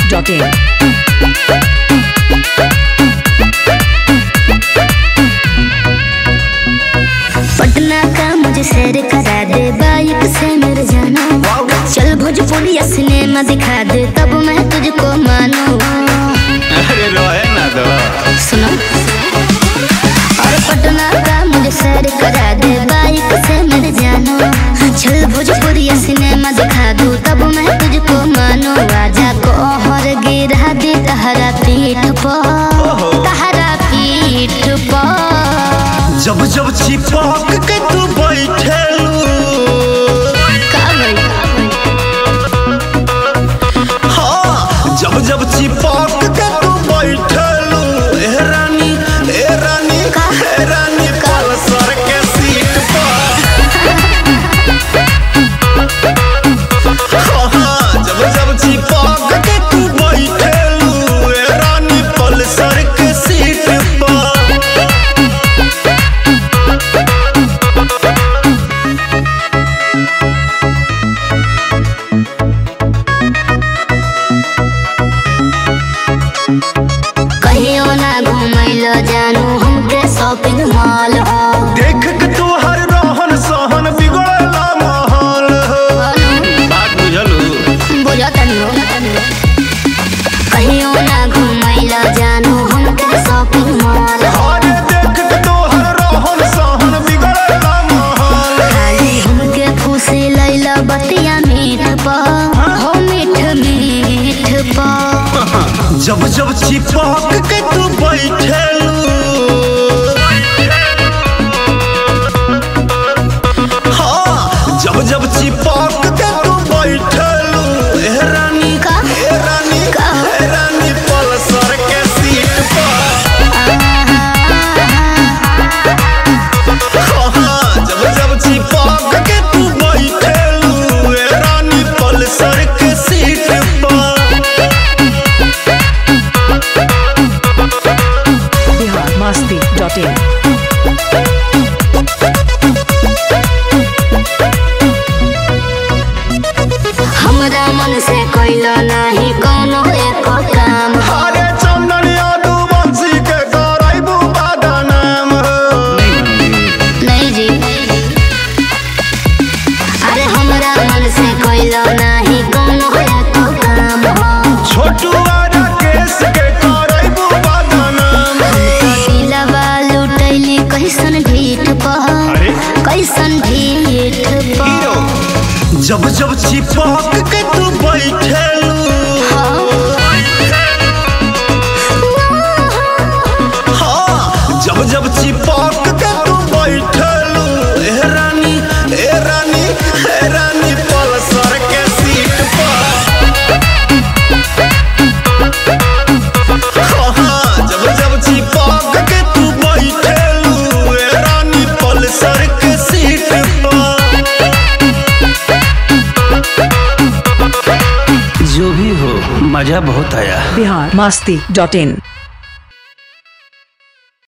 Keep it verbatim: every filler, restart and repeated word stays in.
Dot in. Patna का मुझे सैर करा दे बाइक से मेरे जाना, चल भोजपुरी सिनेमा दिखा दे तब मैं तुझको मानूं। अरे रोए ना दो सुनो, और पटना का मुझे सैर करा दे बाइक से मेरे जाना, चल भोजपुरी सिनेमा दिखा दूं तब मैं तुझको मानूं। आजा कोहर गिरा दे तहरा पीठ पर, तहरा पीठ पर। जब जब चिपक के तू बैठेलू, हाँ जब जब चिपक के तू बैठेलू, ए रानी ए रानी ए रानी पल्सर के सीट पर। हाँ जब जब चिपक के तू बैठेलू, ए रानी पल्सर के सीट पर। जानू हमके शॉपिंग मॉल हो, देख के तू हर रोहन सोहन बिगड़ला माहौल हो। बात बुझलू बुझतनी हो, कहियो ना घुमैला जानू हमके शॉपिंग मॉल हो। अरे देख के तू हर रोहन सोहन बिगड़ला माहौल। खाली हमके खुशी लैला बतिया मीठ पा, हो मीठ मीठ पा। जब जब चिपक के तू बैठेलू, हाँ जब जब चिपक के तू बैठेलू, ए रानी ए रानी ए रानी पल्सर के सीट पर। हाँ जब जब चिपक के तू बैठेलू, ए रानी पल्सर के सीट पर। Bihar Masti dot in. हमरा मन से कोइला नहीं कोनो एको काम। अरे चंदन यादवंशी के करैबू बदनाम हो। नहीं जी, अरे हमरा मन से कोइला नहीं कोनो एको काम हो। छोटू आरा केस के करैबू बदनाम। तो दिलवा लुटैली कैसन ढीठ पर, कैसन ढीठ पर। जब जब चिपक के तू बैठेलू, हाँ जब जब चिपक के तू बैठेलू, ए रानी ए रानी ए रानी पल्सर के सीट पर। हाँ जब जब चिपक के तू बैठेलू, ए रानी पल्सर के सीट पर। जो भी हो मजा बहुत आया। बिहार मस्ती डॉट इन।